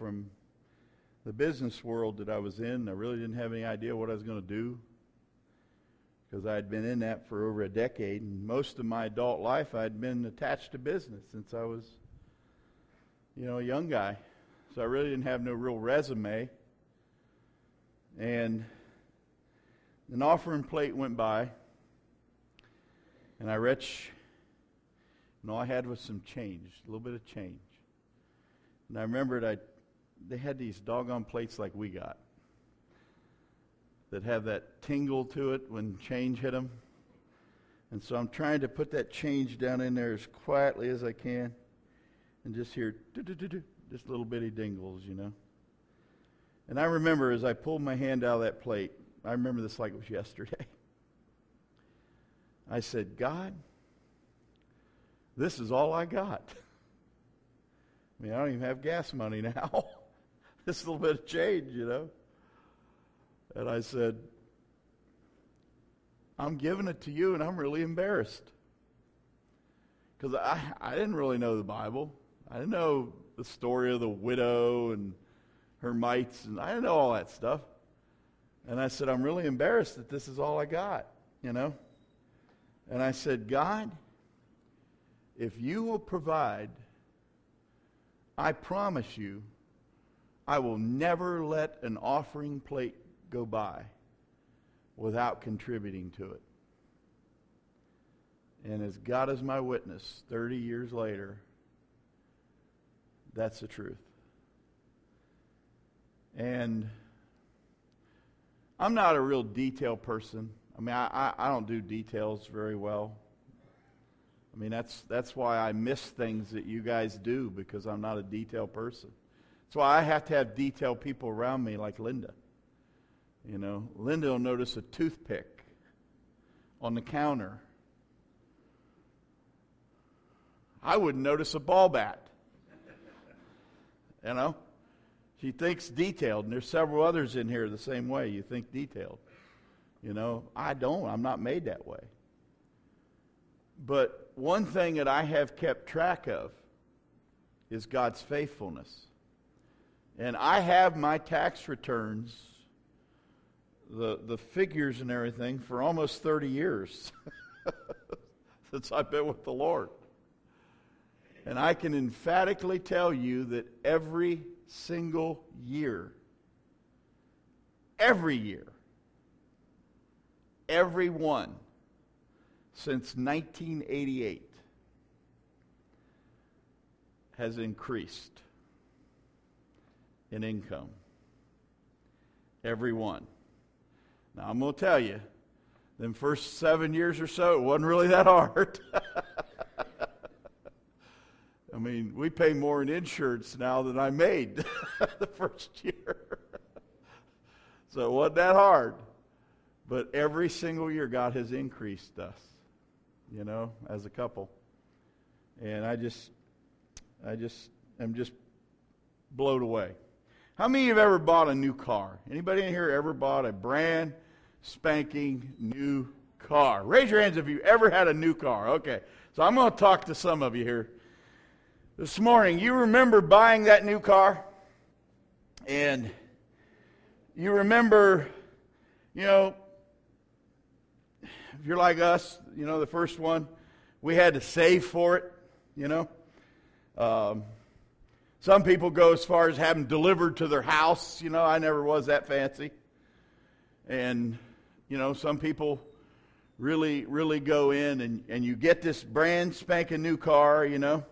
from the business world that I was in. I really didn't have any idea what I was going to do, because I had been in that for over a decade, and most of my adult life I had been attached to business since I was, a young guy. So I really didn't have no real resume. And an offering plate went by, and I reached, and all I had was some change, a little bit of change. And I remembered they had these doggone plates like we got that have that tingle to it when change hit them. And so I'm trying to put that change down in there as quietly as I can, and just hear just little bitty dingles, And I remember as I pulled my hand out of that plate, I remember this like it was yesterday. I said, God, this is all I got. I don't even have gas money now. This little bit of change, And I said, I'm giving it to you, and I'm really embarrassed. Because I didn't really know the Bible. I didn't know the story of the widow and her mites, and I didn't know all that stuff. And I said, I'm really embarrassed that this is all I got, And I said, God, if you will provide, I promise you, I will never let an offering plate go by without contributing to it. And as God is my witness, 30 years later, that's the truth. And I'm not a real detail person. I don't do details very well. That's why I miss things that you guys do, because I'm not a detail person. That's why I have to have detailed people around me like Linda. Linda will notice a toothpick on the counter. I wouldn't notice a ball bat. She thinks detailed, and there's several others in here the same way. You think detailed. I don't. I'm not made that way. But one thing that I have kept track of is God's faithfulness. And I have my tax returns, the figures and everything, for almost 30 years since I've been with the Lord. And I can emphatically tell you that every single year, every one since 1988 has increased in income. Every one. Now, I'm going to tell you, them first 7 years or so, it wasn't really that hard. We pay more in insurance now than I made the first year. So it wasn't that hard. But every single year, God has increased us, as a couple. And I am just blown away. How many of you have ever bought a new car? Anybody in here ever bought a brand spanking new car? Raise your hands if you ever had a new car. Okay, so I'm going to talk to some of you here this morning. You remember buying that new car? And you remember, if you're like us, the first one, we had to save for it, Some people go as far as having delivered to their house. I never was that fancy. And, some people really, really go in and you get this brand spanking new car,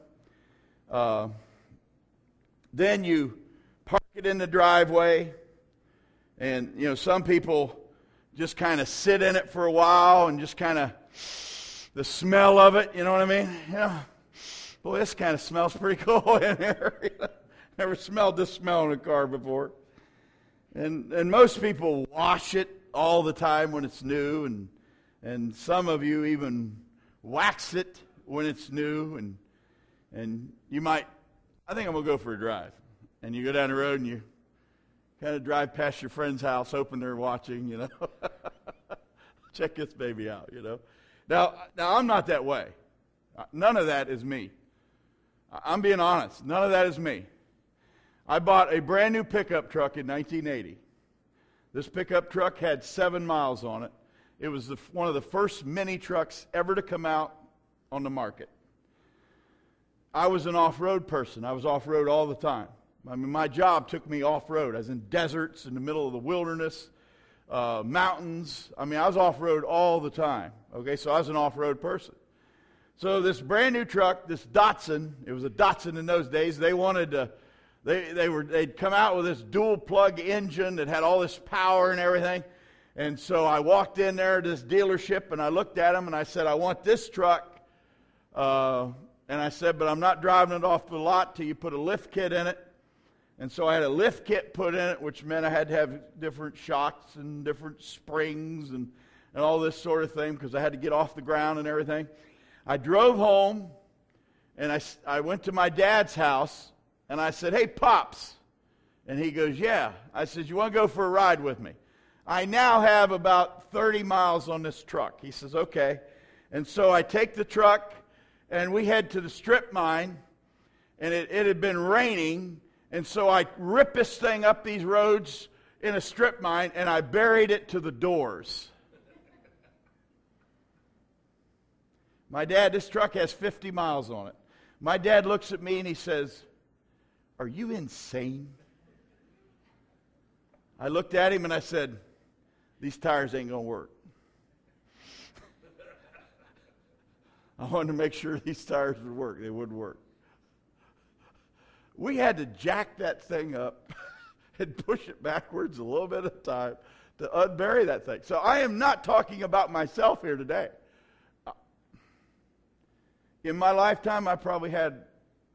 Then you park it in the driveway. And, some people just kind of sit in it for a while and just kind of the smell of it, you know what I mean? Boy, this kind of smells pretty cool in here. Never smelled this smell in a car before. And most people wash it all the time when it's new, and some of you even wax it when it's new, and you might, I think I'm going to go for a drive. And you go down the road and you kind of drive past your friend's house, hoping they're watching, Check this baby out, Now I'm not that way. None of that is me. I'm being honest. None of that is me. I bought a brand new pickup truck in 1980. This pickup truck had 7 miles on it. It was one of the first mini trucks ever to come out on the market. I was an off-road person. I was off-road all the time. I mean, my job took me off-road. I was in deserts, in the middle of the wilderness, mountains. I mean, I was off-road all the time. Okay, so I was an off-road person. So this brand new truck, this Datsun, it was a Datsun in those days. They wanted to, they'd come out with this dual plug engine that had all this power and everything. And so I walked in there to this dealership and I looked at them and I said, I want this truck. And I said, but I'm not driving it off the lot till you put a lift kit in it. And so I had a lift kit put in it, which meant I had to have different shocks and different springs and all this sort of thing because I had to get off the ground and everything. I drove home and I went to my dad's house and I said, hey, Pops. And he goes, yeah. I said, you want to go for a ride with me? I now have about 30 miles on this truck. He says, okay. And so I take the truck and we head to the strip mine, and it had been raining, and so I ripped this thing up these roads in a strip mine, and I buried it to the doors. My dad, this truck has 50 miles on it. My dad looks at me and he says, are you insane? I looked at him and I said, these tires ain't going to work. I wanted to make sure these tires would work. They wouldn't work. We had to jack that thing up and push it backwards a little bit at a time to unbury that thing. So I am not talking about myself here today. In my lifetime, I probably had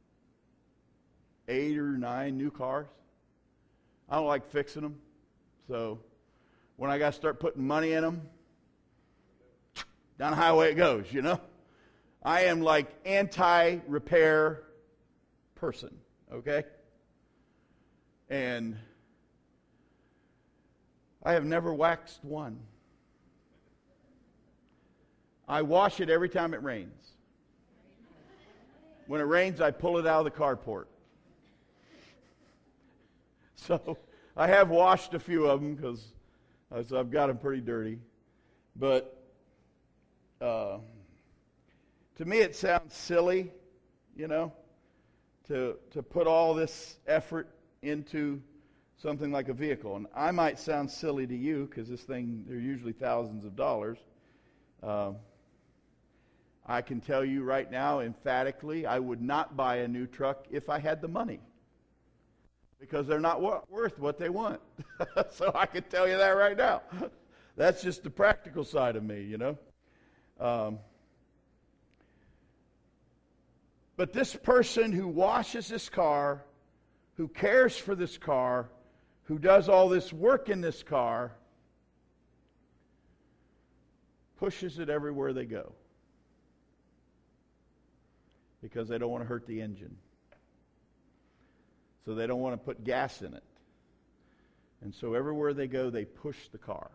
8 or 9 new cars. I don't like fixing them. So when I got to start putting money in them, down the highway it goes, you know. I am like anti-repair person, okay? And I have never waxed one. I wash it every time it rains. When it rains, I pull it out of the carport. So I have washed a few of them because I've got them pretty dirty. But to me, it sounds silly, you know, to put all this effort into something like a vehicle. And I might sound silly to you because this thing, they're usually thousands of dollars. I can tell you right now, emphatically, I would not buy a new truck if I had the money because they're not worth what they want. So I can tell you that right now. That's just the practical side of me, you know. But this person who washes this car, who cares for this car, who does all this work in this car, pushes it everywhere they go because they don't want to hurt the engine. So they don't want to put gas in it. And so everywhere they go, they push the car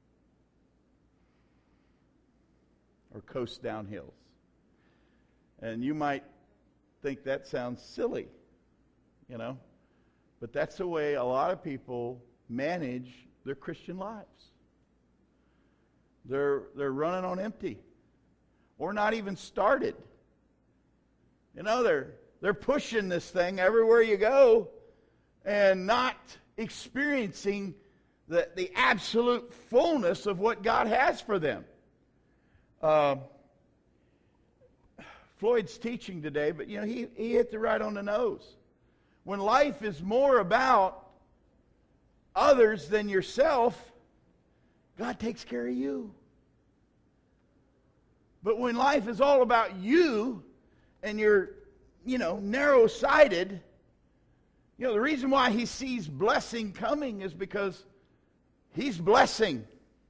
or coast down hills. And you might think that sounds silly, you know, but that's the way a lot of people manage their Christian lives. They're running on empty or not even started. You know, they're pushing this thing everywhere you go and not experiencing the absolute fullness of what God has for them. Floyd's teaching today, but you know, he hit it right on the nose. When life is more about others than yourself, God takes care of you. But when life is all about you and you're, you know, narrow-sighted, you know, the reason why he sees blessing coming is because he's blessing.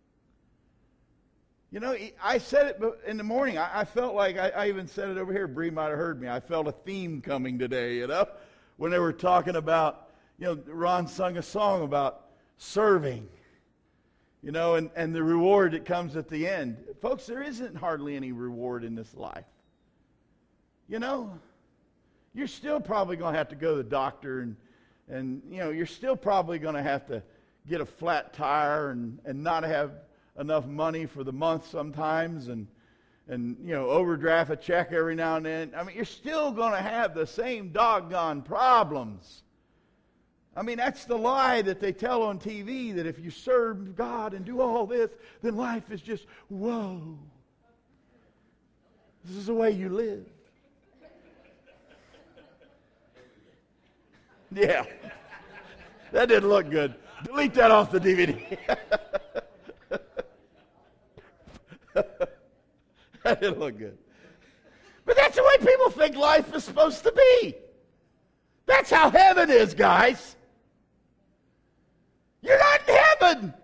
You know, I said it in the morning. I felt like, I even said it over here. Bree might have heard me. I felt a theme coming today, you know, when they were talking about, you know, Ron sung a song about serving, you know, and the reward that comes at the end. Folks, there isn't hardly any reward in this life. You know, you're still probably going to have to go to the doctor and And, you're still probably going to have to get a flat tire and not have enough money for the month sometimes and overdraft a check every now and then. I mean, you're still going to have the same doggone problems. I mean, that's the lie that they tell on TV, that if you serve God and do all this, then life is just, whoa. This is the way you live. Yeah. That didn't look good. Delete that off the DVD. That didn't look good. But that's the way people think life is supposed to be. That's how heaven is, guys. You're not in heaven.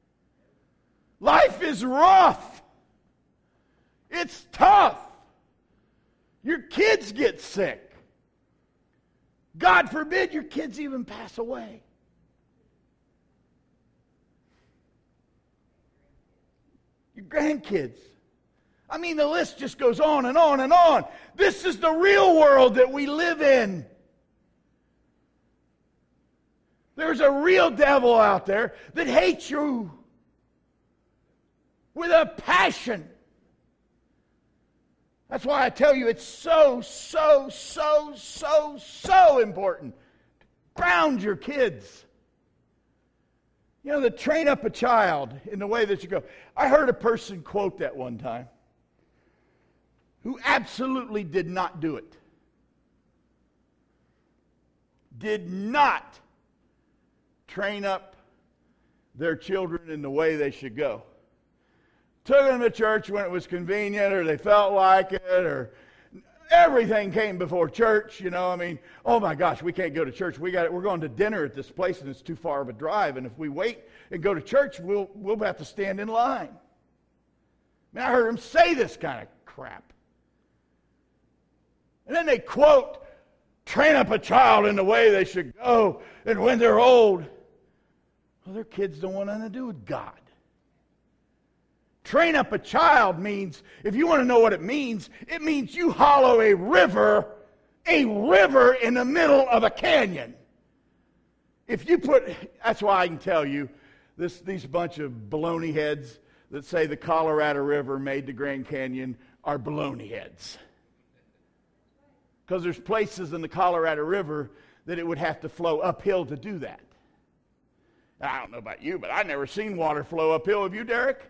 Life is rough. It's tough. Your kids get sick. God forbid your kids even pass away. Your grandkids. I mean, the list just goes on and on and on. This is the real world that we live in. There's a real devil out there that hates you with a passion. That's why I tell you it's so important to ground your kids. To train up a child in the way that you go. I heard a person quote that one time who absolutely did not do it. Did not train up their children in the way they should go. Took them to church when it was convenient, or they felt like it, or everything came before church. I mean, oh my gosh, we can't go to church. We're going to dinner at this place, and it's too far of a drive. And if we wait and go to church, we'll have to stand in line. I mean, I heard them say this kind of crap. And then they quote, train up a child in the way they should go, and when they're old, well, their kids don't want nothing to do with God. Train up a child means, if you want to know what it means you hollow a river in the middle of a canyon. That's why I can tell you, these bunch of baloney heads that say the Colorado River made the Grand Canyon are baloney heads. Because there's places in the Colorado River that it would have to flow uphill to do that. I don't know about you, but I've never seen water flow uphill. Have you, Derek?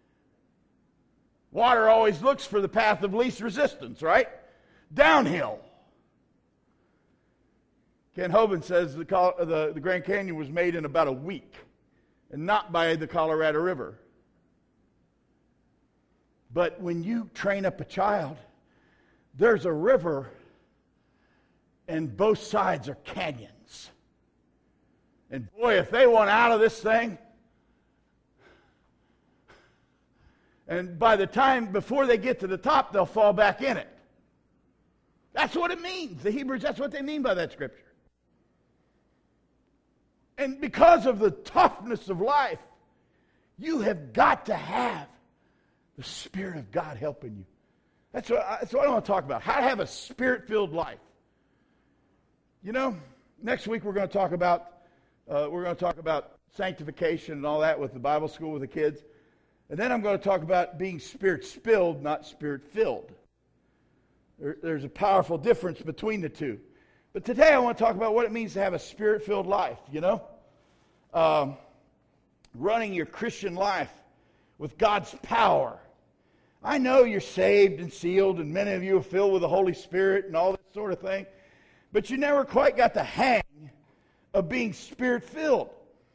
Water always looks for the path of least resistance, right? Downhill. Ken Hovind says the Grand Canyon was made in about a week, and not by the Colorado River. But when you train up a child, there's a river, and both sides are canyons. And boy, if they want out of this thing, and by the time before they get to the top, they'll fall back in it. That's what it means. The Hebrews, that's what they mean by that scripture. And because of the toughness of life, you have got to have the Spirit of God helping you. That's what I want to talk about. How to have a Spirit-filled life. Next week we're going to talk about sanctification and all that with the Bible school with the kids. And then I'm going to talk about being Spirit-spilled, not Spirit-filled. There's a powerful difference between the two. But today I want to talk about what it means to have a Spirit-filled life, running your Christian life with God's power. I know you're saved and sealed, and many of you are filled with the Holy Spirit and all that sort of thing, but you never quite got the hang of being Spirit-filled,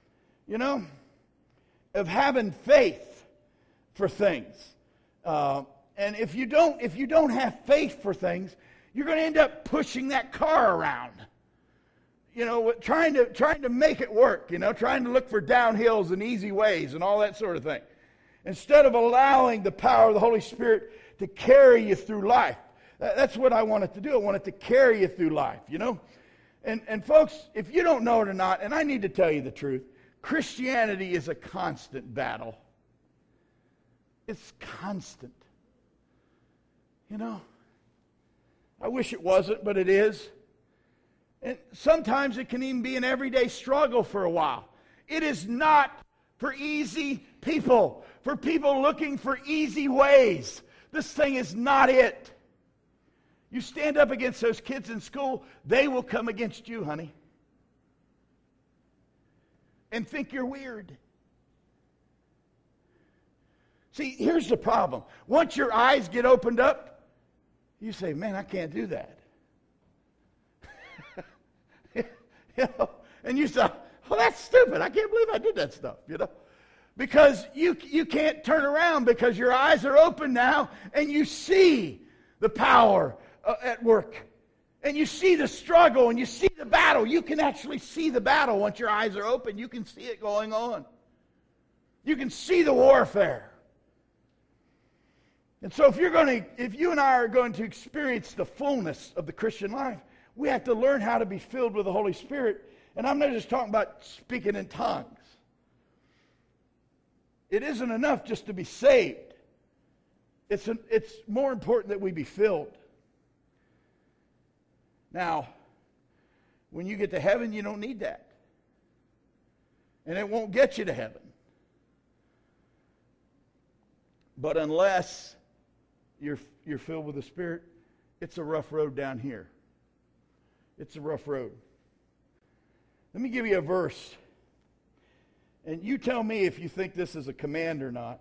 of having faith for things. And if you don't have faith for things, you're going to end up pushing that car around. Trying to make it work, trying to look for downhills and easy ways and all that sort of thing. Instead of allowing the power of the Holy Spirit to carry you through life. That's what I want it to do. I want it to carry you through life, And folks, if you don't know it or not, and I need to tell you the truth, Christianity is a constant battle. It's constant. I wish it wasn't, but it is. And sometimes it can even be an everyday struggle for a while. It is not for easy people, for people looking for easy ways. This thing is not it. You stand up against those kids in school, they will come against you, honey. And think you're weird. See, here's the problem. Once your eyes get opened up, you say, man, I can't do that. And you say, oh, that's stupid. I can't believe I did that stuff, Because you can't turn around because your eyes are open now and you see the power at work. And you see the struggle and you see the battle. You can actually see the battle once your eyes are open. You can see it going on. You can see the warfare. And so if you and I are going to experience the fullness of the Christian life, we have to learn how to be filled with the Holy Spirit. And I'm not just talking about speaking in tongues. It isn't enough just to be saved. It's more important that we be filled. Now, when you get to heaven, you don't need that. And it won't get you to heaven. But unless you're filled with the Spirit, it's a rough road down here. It's a rough road. Let me give you a verse. And you tell me if you think this is a command or not.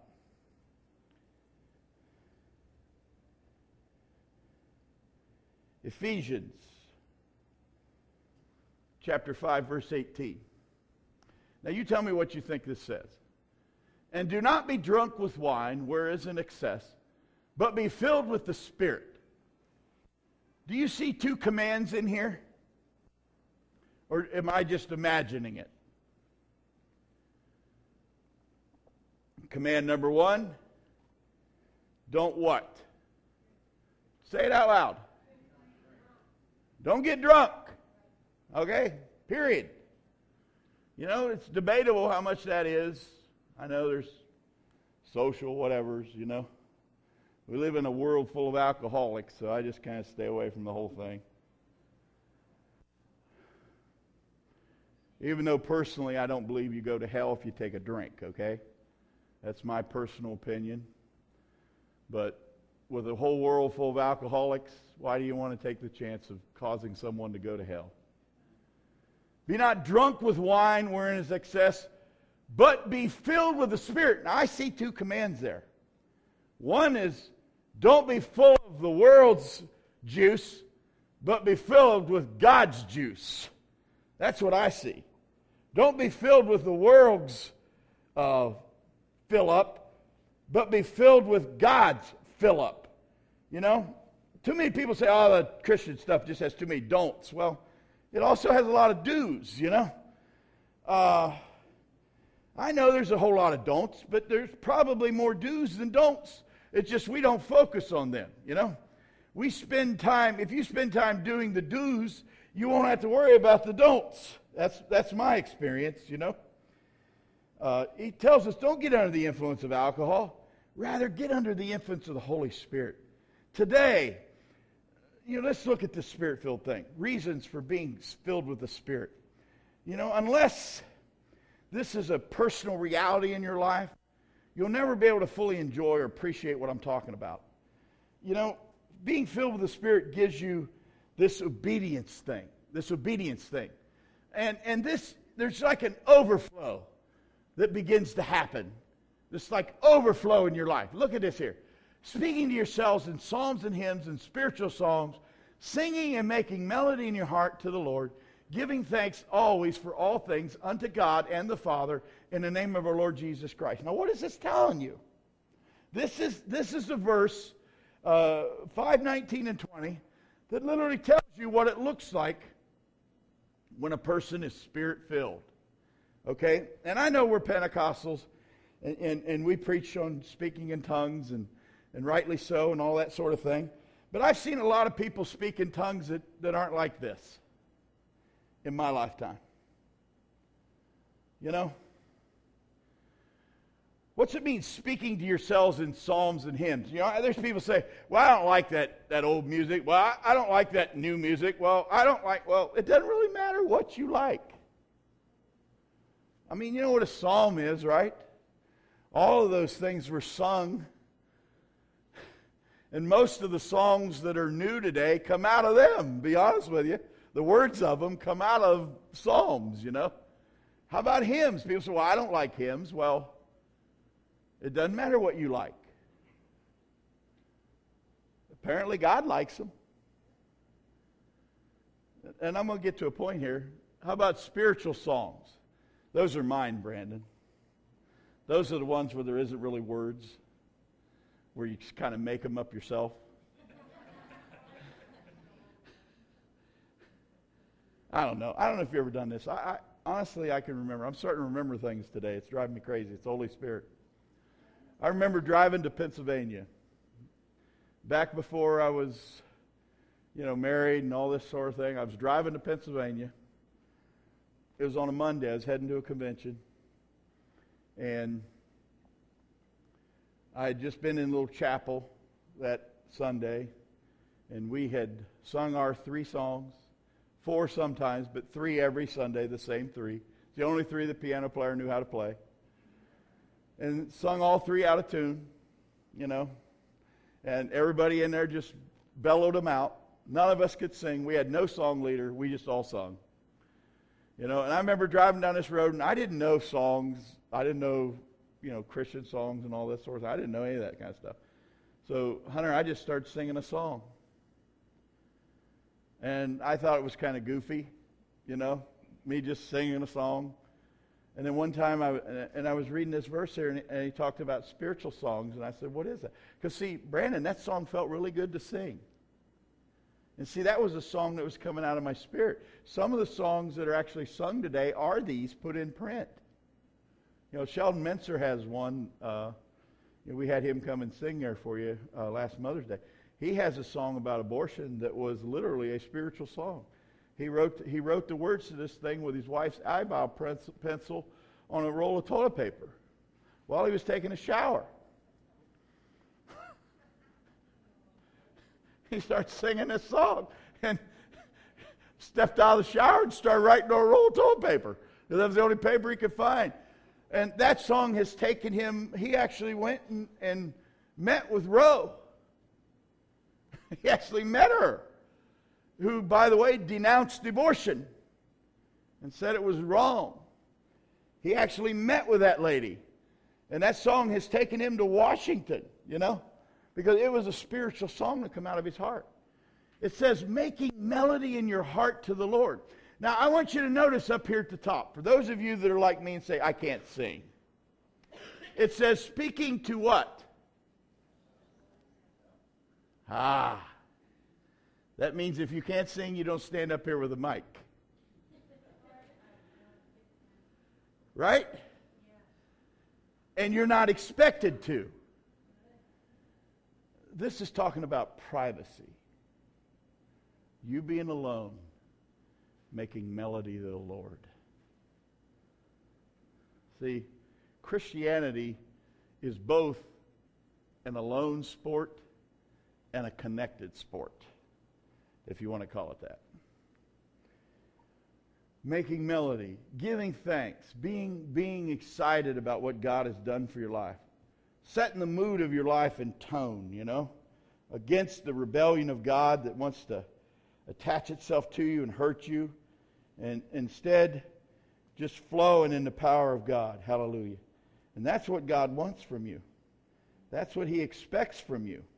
Ephesians chapter 5, verse 18. Now you tell me what you think this says. And do not be drunk with wine, where is an excess, but be filled with the Spirit. Do you see two commands in here? Or am I just imagining it? Command number 1, don't what? Say it out loud. Don't get drunk. Okay? Period. It's debatable how much that is. I know there's social whatevers, We live in a world full of alcoholics, so I just kind of stay away from the whole thing. Even though personally I don't believe you go to hell if you take a drink, okay? That's my personal opinion. But with a whole world full of alcoholics, why do you want to take the chance of causing someone to go to hell? Be not drunk with wine wherein is excess, but be filled with the Spirit. Now I see two commands there. One is, don't be full of the world's juice, but be filled with God's juice. That's what I see. Don't be filled with the world's fill up, but be filled with God's fill up. Too many people say, oh, the Christian stuff just has too many don'ts. Well, it also has a lot of do's, I know there's a whole lot of don'ts, but there's probably more do's than don'ts. It's just we don't focus on them, We spend time, if you spend time doing the do's, you won't have to worry about the don'ts. That's my experience, He tells us don't get under the influence of alcohol. Rather, get under the influence of the Holy Spirit. Today, let's look at the Spirit-filled thing. Reasons for being filled with the Spirit. Unless this is a personal reality in your life, you'll never be able to fully enjoy or appreciate what I'm talking about. Being filled with the Spirit gives you this obedience thing. And there's like an overflow that begins to happen. This like overflow in your life. Look at this here. Speaking to yourselves in psalms and hymns and spiritual songs, singing and making melody in your heart to the Lord, giving thanks always for all things unto God and the Father in the name of our Lord Jesus Christ. Now what is this telling you? This is a verse, 5:19 and 20, that literally tells you what it looks like when a person is Spirit-filled. Okay? And I know we're Pentecostals, and we preach on speaking in tongues, and rightly so, and all that sort of thing. But I've seen a lot of people speak in tongues that aren't like this in my lifetime. What's it mean, speaking to yourselves in psalms and hymns? You know, there's people say, well, I don't like that old music. Well, I don't like that new music. Well, it doesn't really matter what you like. I mean, you know what a psalm is, right? All of those things were sung. And most of the songs that are new today come out of them, to be honest with you. The words of them come out of psalms, you know. How about hymns? People say, well, I don't like hymns. Well, it doesn't matter what you like. Apparently God likes them. And I'm going to get to a point here. How about spiritual songs? Those are mine, Brandon. Those are the ones where there isn't really words, where you just kind of make them up yourself. I don't know. I don't know if you've ever done this. Honestly, I can remember. I'm starting to remember things today. It's driving me crazy. It's the Holy Spirit. I remember driving to Pennsylvania. Back before I was, married and all this sort of thing, I was driving to Pennsylvania. It was on a Monday. I was heading to a convention. And I had just been in a little chapel that Sunday. And we had sung our 3 songs. 4 sometimes, but 3 every Sunday, the same 3. It's the only 3 the piano player knew how to play. And sung all 3 out of tune, and everybody in there just bellowed them out. None of us could sing. We had no song leader. We just all sung. And I remember driving down this road, and I didn't know songs. I didn't know, Christian songs and all that sort of thing. I didn't know any of that kind of stuff. So, Hunter, I just started singing a song. And I thought it was kind of goofy, me just singing a song. And then one time I was reading this verse here, and he talked about spiritual songs, and I said, what is that? Because, see, Brandon, that song felt really good to sing. And see, that was a song that was coming out of my spirit. Some of the songs that are actually sung today are these put in print. Sheldon Menser has one. We had him come and sing there for you last Mother's Day. He has a song about abortion that was literally a spiritual song. He wrote the words to this thing with his wife's eyebrow pencil on a roll of toilet paper while he was taking a shower. He started singing this song and stepped out of the shower and started writing on a roll of toilet paper. That was the only paper he could find. And that song has taken him, he actually went and met with Roe. He actually met her, who, by the way, denounced abortion and said it was wrong. He actually met with that lady. And that song has taken him to Washington, because it was a spiritual song that came out of his heart. It says, making melody in your heart to the Lord. Now, I want you to notice up here at the top, for those of you that are like me and say, I can't sing. It says, speaking to what? That means if you can't sing, you don't stand up here with a mic. Right? And you're not expected to. This is talking about privacy. You being alone, making melody to the Lord. See, Christianity is both an alone sport and a connected sport, if you want to call it that. Making melody, giving thanks, being excited about what God has done for your life. Setting the mood of your life in tone, against the rebellion of God that wants to attach itself to you and hurt you. And instead, just flowing in the power of God. Hallelujah. And that's what God wants from you. That's what He expects from you.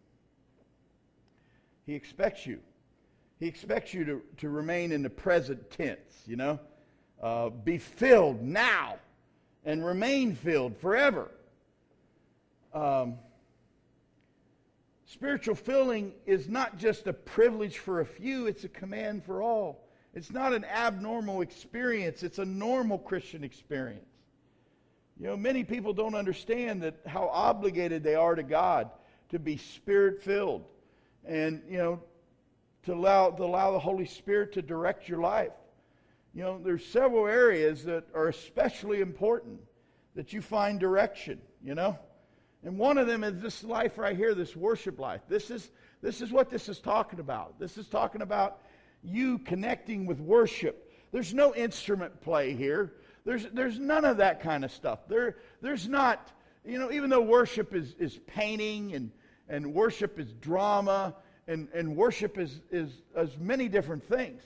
He expects you. He expects you to remain in the present tense, Be filled now and remain filled forever. Spiritual filling is not just a privilege for a few, it's a command for all. It's not an abnormal experience, it's a normal Christian experience. Many people don't understand that how obligated they are to God to be Spirit-filled. And, to allow the Holy Spirit to direct your life. There's several areas that are especially important that you find direction. you know? And one of them is this life right here, this worship life. This is what this is talking about. This is talking about you connecting with worship. There's no instrument play here. There's none of that kind of stuff. There's not, even though worship is painting and worship is drama and worship is many different things.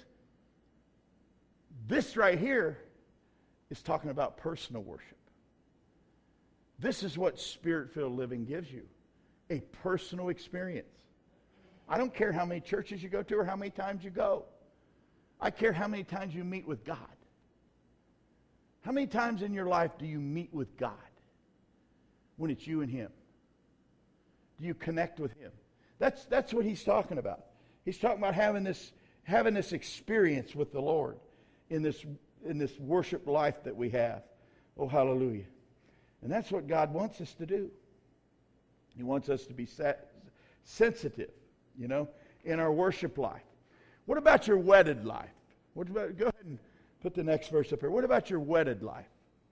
This right here is talking about personal worship. This is what Spirit-filled living gives you, a personal experience. I don't care how many churches you go to or how many times you go. I care how many times you meet with God. How many times in your life do you meet with God when it's you and Him? Do you connect with Him? That's what he's talking about. He's talking about having this experience with the Lord in this worship life that we have. Oh, hallelujah. And that's what God wants us to do. He wants us to be sensitive, in our worship life. What about your wedded life? Go ahead and put the next verse up here. What about your wedded life?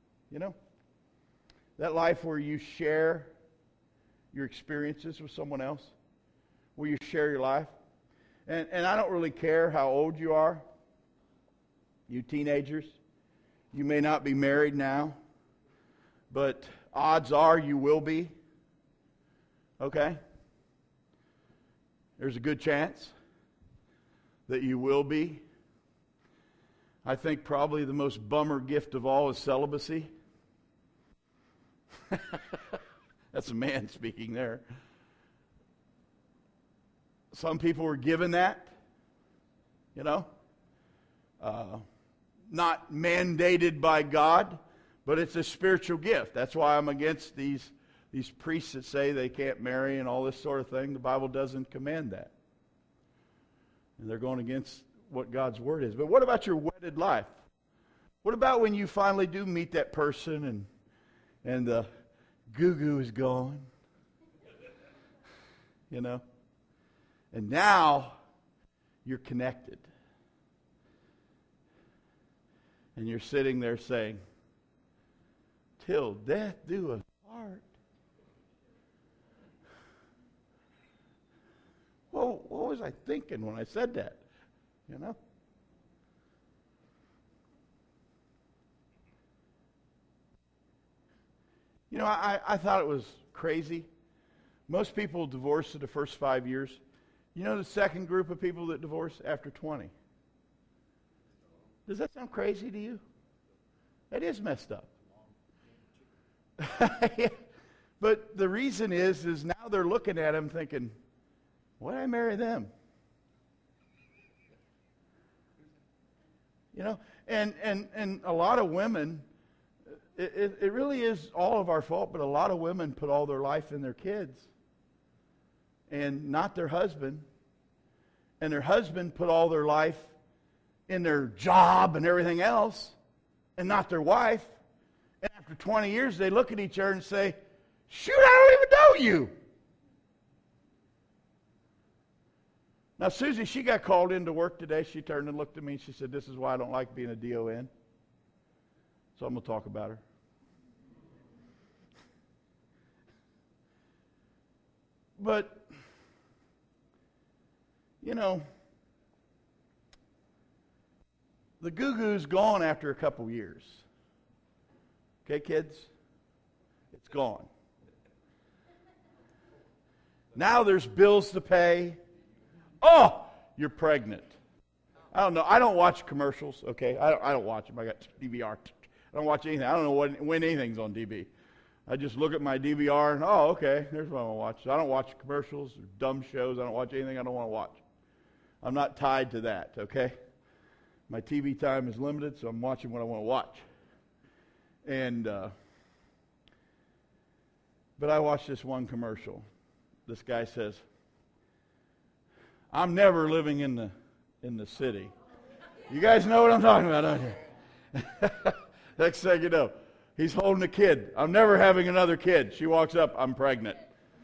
That life where you share your experiences with someone else, where you share your life. And I don't really care how old you are. You teenagers, you may not be married now, but odds are you will be. Okay? There's a good chance that you will be. I think probably the most bummer gift of all is celibacy. That's a man speaking there. Some people were given that, not mandated by God, but it's a spiritual gift. That's why I'm against these priests that say they can't marry and all this sort of thing. The Bible doesn't command that. And they're going against what God's Word is. But what about your wedded life? What about when you finally do meet that person and the goo-goo is gone? And now you're connected. And you're sitting there saying, till death do us part. Well, what was I thinking when I said that? I thought it was crazy. Most people divorce in the first 5 years. The second group of people that divorce after 20. Does that sound crazy to you? That is messed up. But the reason is now they're looking at him thinking, why did I marry them? And a lot of women, it really is all of our fault, but a lot of women put all their life in their kids and not their husband. And their husband put all their life in their job and everything else and not their wife. And after 20 years, they look at each other and say, shoot, I don't even know you. Now, Susie, she got called into work today. She turned and looked at me and she said, this is why I don't like being a DON. So I'm going to talk about her. But, the goo-goo's gone after a couple years. Okay, kids? It's gone. Now there's bills to pay. Oh, you're pregnant. I don't know. I don't watch commercials, okay? I don't watch them. I got DVR. I don't watch anything. I don't know when anything's on DB. I just look at my DVR and, oh, okay, there's what I want to watch. So I don't watch commercials or dumb shows. I don't watch anything I don't want to watch. I'm not tied to that, okay? My TV time is limited, so I'm watching what I want to watch. And, but I watched this one commercial. This guy says, I'm never living in the city. You guys know what I'm talking about, don't you? Next thing you know, he's holding a kid. I'm never having another kid. She walks up, I'm pregnant.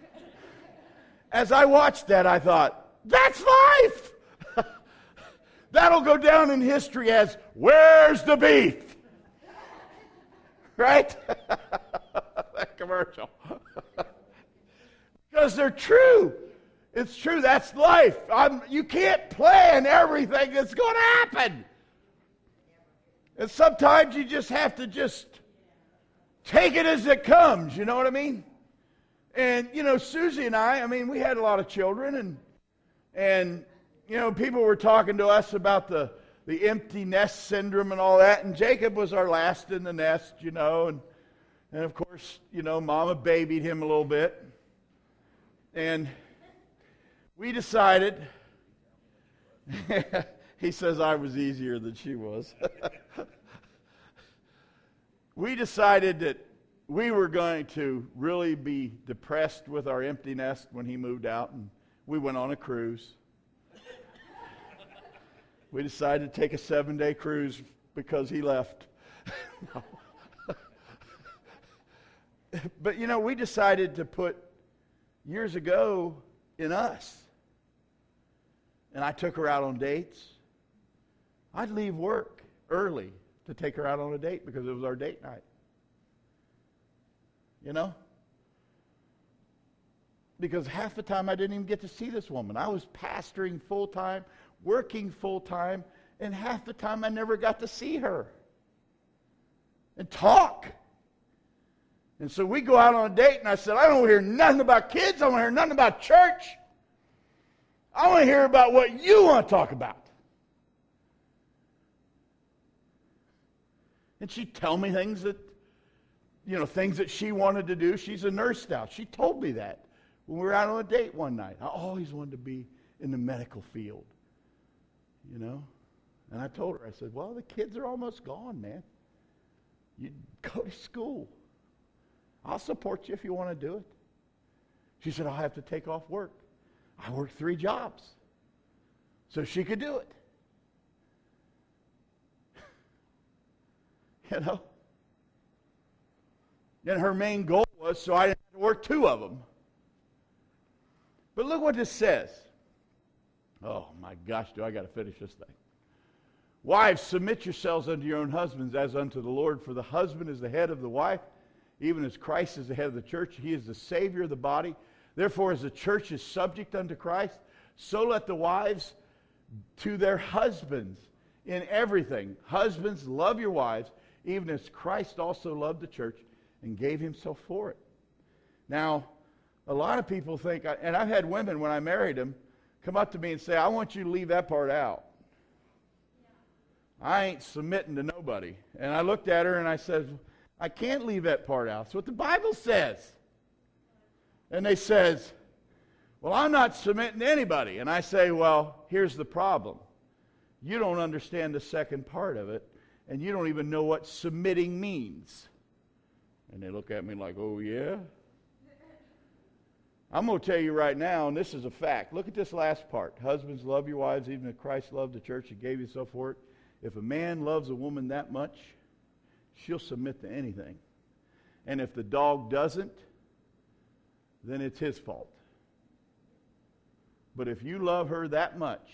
As I watched that, I thought, that's life! That'll go down in history as, where's the beef? Right? That commercial. Because they're true. It's true. That's life. You can't plan everything that's going to happen. And sometimes you just have to just take it as it comes. You know what I mean? And, Susie and I mean, we had a lot of children. And people were talking to us about the empty nest syndrome and all that. And Jacob was our last in the nest, And of course, Mama babied him a little bit. And we decided, he says I was easier than she was. We decided that we were going to really be depressed with our empty nest when he moved out, and we went on a cruise. We decided to take a 7-day cruise because he left. But, we decided to put years ago in us. And I took her out on dates. I'd leave work early to take her out on a date because it was our date night. Because half the time I didn't even get to see this woman. I was pastoring full-time, working full-time, and half the time I never got to see her and talk. And so we go out on a date, and I said, I don't want to hear nothing about kids. I don't want to hear nothing about church. I want to hear about what you want to talk about. And she'd tell me things that she wanted to do. She's a nurse now. She told me that when we were out on a date one night. I always wanted to be in the medical field, And I told her, I said, well, the kids are almost gone, man. You go to school. I'll support you if you want to do it. She said, I'll have to take off work. I worked 3 jobs so she could do it. And her main goal was so I didn't have to work 2 of them. But look what this says. Oh my gosh, do I got to finish this thing. Wives, submit yourselves unto your own husbands as unto the Lord, for the husband is the head of the wife, even as Christ is the head of the church. He is the Savior of the body. Therefore, as the church is subject unto Christ, so let the wives to their husbands in everything. Husbands, love your wives, even as Christ also loved the church and gave himself for it. Now, a lot of people think, and I've had women when I married them come up to me and say, I want you to leave that part out. I ain't submitting to nobody. And I looked at her and I said, I can't leave that part out. That's what the Bible says. And they says, well, I'm not submitting to anybody. And I say, well, here's the problem. You don't understand the second part of it, and you don't even know what submitting means. And they look at me like, oh, yeah? I'm going to tell you right now, and this is a fact. Look at this last part. Husbands, love your wives, even as Christ loved the church and gave himself for it. If a man loves a woman that much, she'll submit to anything. And if the dog doesn't, then it's his fault. But if you love her that much,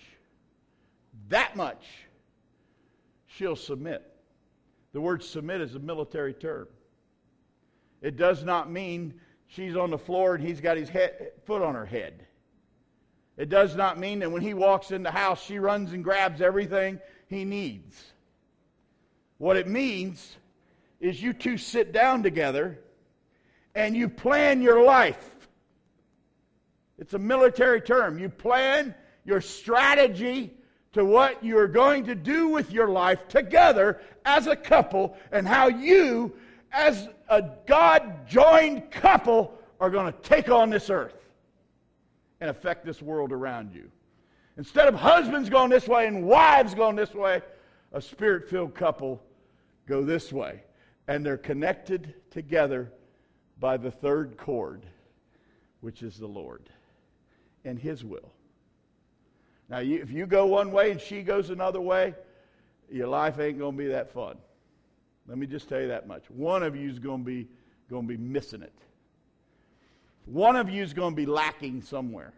she'll submit. The word submit is a military term. It does not mean she's on the floor and he's got his foot on her head. It does not mean that when he walks in the house, she runs and grabs everything he needs. What it means is you two sit down together and you plan your life. It's a military term. You plan your strategy to what you're going to do with your life together as a couple, and how you, as a God-joined couple, are going to take on this earth and affect this world around you. Instead of husbands going this way and wives going this way, a Spirit-filled couple go this way. And they're connected together by the third cord, which is the Lord and His will. Now, if you go one way and she goes another way, your life ain't going to be that fun. Let me just tell you that much. One of you is going to be missing it. One of you is going to be lacking somewhere.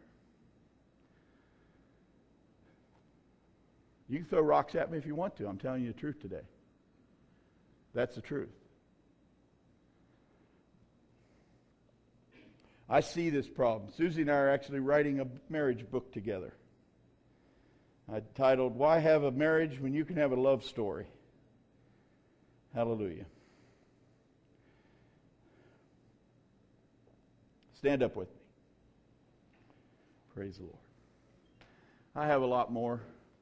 You can throw rocks at me if you want to. I'm telling you the truth today. That's the truth. I see this problem. Susie and I are actually writing a marriage book together. I titled, Why Have a Marriage When You Can Have a Love Story? Hallelujah. Stand up with me. Praise the Lord. I have a lot more.